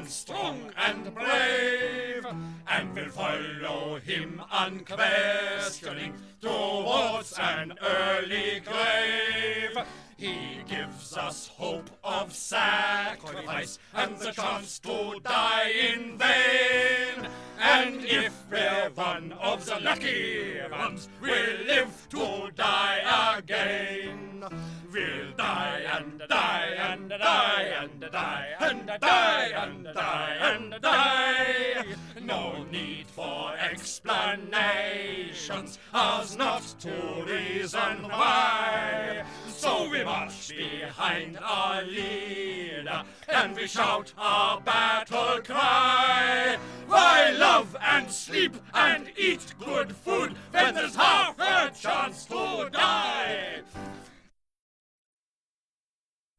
and strong and brave, and we'll follow him unquestioning towards an early grave. He gives us hope of sacrifice and the chance to die in vain. And if we're one of the lucky ones, we'll live to die again. We'll die and die and die and die and die and die and die. No need for explanations, as not to reason why. So we march behind our leader and we shout our battle cry. Why love and sleep and eat good food when there's half a chance to die?